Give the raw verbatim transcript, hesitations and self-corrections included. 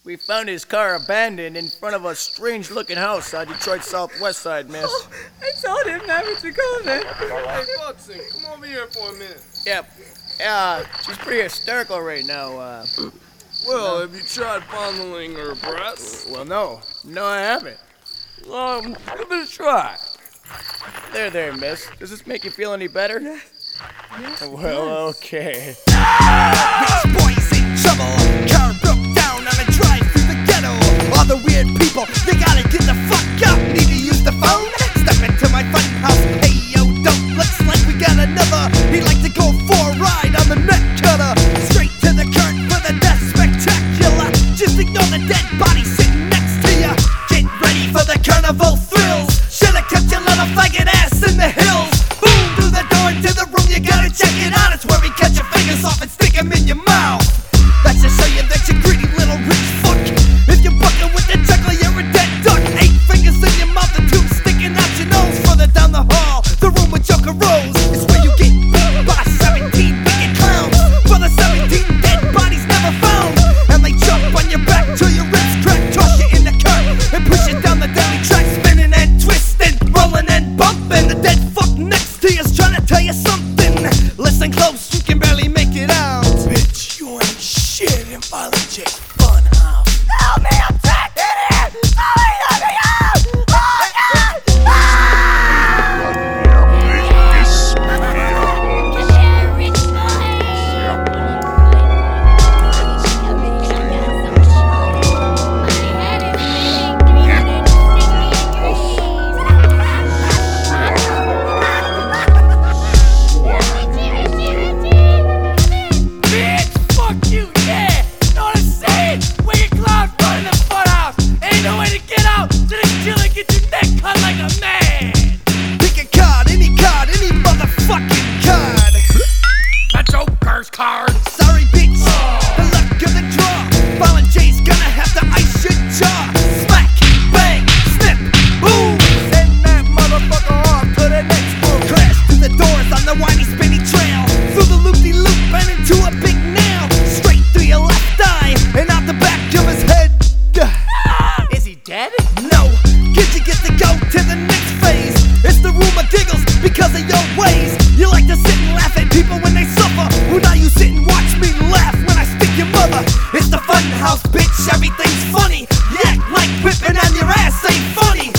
We found his car abandoned in front of a strange-looking house on Detroit's southwest side, miss. Oh, I told him never to go there. Hey, Buxton, come over here for a minute. Yep. Yeah, she's pretty hysterical right now. Uh, Well, have you tried fondling her breasts? well, no. No, I haven't. Um, give it a try. There, there, miss. Does this make you feel any better? Yes. Yes. Well, okay. Rich boys in trouble. Car broke down on a drive through the ghetto. All the weird people, they gotta get the fuck out. Need to use the phone? Step into my fun house. Hey yo, dope, looks like we got another. He'd like to go for a ride on the neck cutter. Straight to the curtain for the death spectacular. Just ignore the dead body sitting next to ya. Get ready for the carnival thrills. Should've kept your little faggot ass in the hills. Boom, through the door into the room, you gotta check it out. It's where we cut your fingers off and stick them in your mouth. That's to show you that you're greedy little rich fuck. If you're bucking with the juggler, you're a dead duck. Eight fingers in your mouth and two sticking out your nose. Further down the hall, the room with Joker Rose is where you get beat by seventeen wicked clowns. For the seventeen dead bodies never found. And they jump on your back till your ribs crack. Toss you in the curb and push you down the deadly track. Spinning and twisting, rolling and bumping. The dead fuck next to you's trying to tell you something. Listen close, you can barely make it out. Bitch, you ain't shit in Violent J Funhouse. Help me, I'm trapped in here! Somebody let me out! Oh God! Bitch, fuck you, yeah! Know what I'm saying? Wicked clown running the funhouse. Ain't no way to get out. Just chill and get your neck cut like a man. Pick a card, any card, any motherfucking card. A Joker's card. Sorry, bitch, the luck of the draw. Violent J's gonna have to ice your jaw. Smack, bang, snip, boom. Send that motherfucker off to the next room. Crash through the doors on the windy, spinny trail. Through the loop-de-loop and into a big nail. Straight through your left eye and out the back of his head. Is he dead? No, kid, you get to go to the next phase. It's the room of giggles because of your ways. You like to sit and laugh at people when they suffer. Well, now you sit and watch me laugh when I stick your mother. It's the fun house, bitch, everything's funny. You act like whipping on your ass ain't funny.